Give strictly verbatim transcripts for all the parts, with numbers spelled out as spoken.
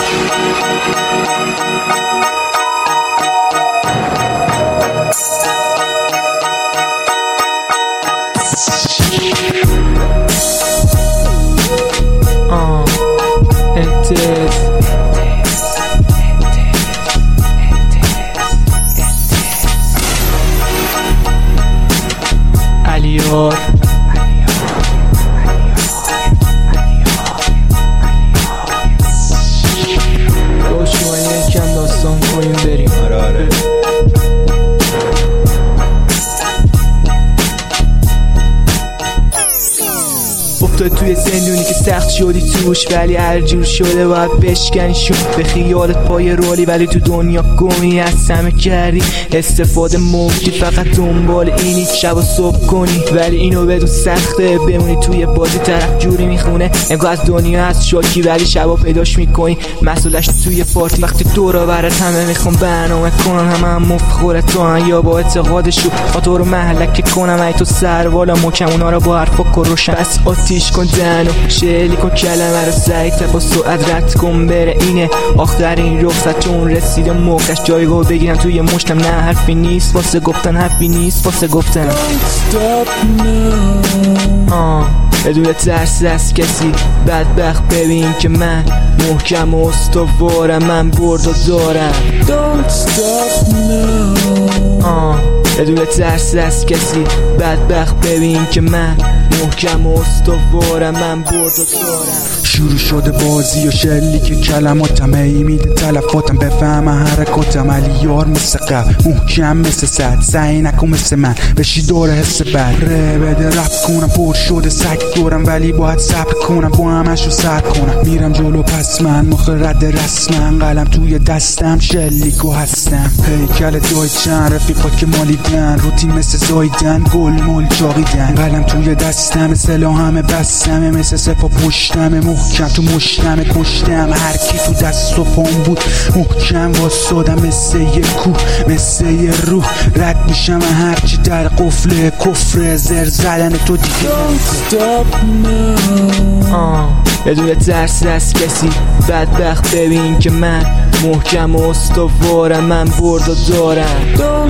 آه انتز علیار باش اومدیم یکم داستان کنیم بریم. آره آره افتاد توی زندونی که سخت شدی توش، ولی هر جور شده باید بشکنی شون. به خیالت پای رولی ولی تو دنیا گمی از همه کردی استفاده مفتی، فقط دنبال اینی شب و صبح کنی، ولی اینو بدون سخته بمونی توی بازی. طرف جوری میخونه انگار از دنیا هست شاکی، ولی شبا پیداش میکنی مسئولش توی پارتی. وقتی دورا برات همه میخوام برنامه کنن، همه هم مفخوره تو هم یا با اعتقادشو تو رو محلکه کنم. ای تو سر والا مکم اونا رو با حرفا کروشن، بس آتیش کن دهنو شعلی کن کلمه رو سعی با سرعت رد کن بره. اینه آخرین رخصت چون رسیده موقعش، جایگاه بگیرم توی مشتم. نه حرفی نیست واسه گفتن، حرفی نیست واسه گفتن. آه بدون ترس از کسی بدبخت ببین که من محکم و استوارم، من برد و دارم. آه بدون ترس از کسی بدبخت ببین که من محکم و استوارم، من برد و دارم. شروع شده بازی و شلی که کلماتم ای میده تلفاتم بفهم حرکاتم. علیار مثل قبل محکم مثل سد، سعی نکن مثل من بشی داره حس بد. ره بده رپ کنم پر شده سگ دورم، ولی باید صبر کنم با همشو سر کنم. میرم جلو پس من مخرد رسمن، قلم توی دستم شلیکو هستم. هیکل دایچن رفیقات که مالیدن، روتین مثل زایدن گل مول چاقیدن. قلم توی دستم سلاح همه بستمه مثل سپا پشتم، محکم تو مشتم کشتم. هر کی تو دست و پام بود محکم واسادم مثل یه کوه مثل یه روح. رد میشم هرچی در قفل کفر زر زدن تو دیگه. آه بدون ترس از کسی بدبخت ببین که من محکم و استوارم، من برد و دارم.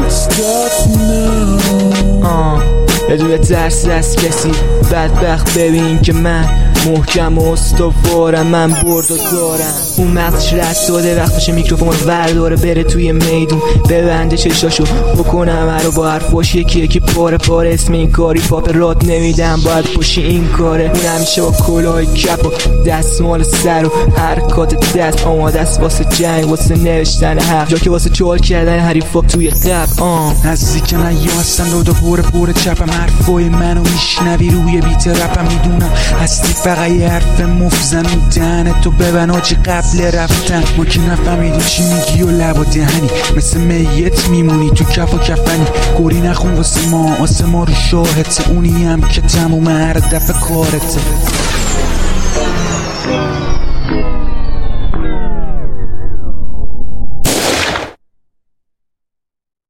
آه بدون ترس از کسی بدبخت ببین که من محکم و استوارم، من برد و دارم. اون مغزش رد داده وقتش میکروفون رو ورداره بره توی میدون، ببنده چشاشو بکنم هر رو با حرفاش یکی یکی پاره پاره. اسم این کاری پاپ راد نمیدم باید پشی این کاره. اون همیشه با کلاه کپ و دستمال سر و حرکات دست آماده است واسه جنگ، واسه نوشتن حق، جا که واسه چال کردن حریفا توی قبل. آه نزدیک من یا هستن رو دا پور پور چپم، حرفای منو میشنوی روی بیت رپم. میدونم هستی فقط یه حرف مفزن و دهنه تو ببن آجی قبل رفتن. ما که نفهمیدیم چی میگی و لب و دهنی، مثل میت میمونی تو کف و کفنی. گوری نخون واسه ما واسه ما رو شاهته، اونی هم که تموم هر دفعه کارته.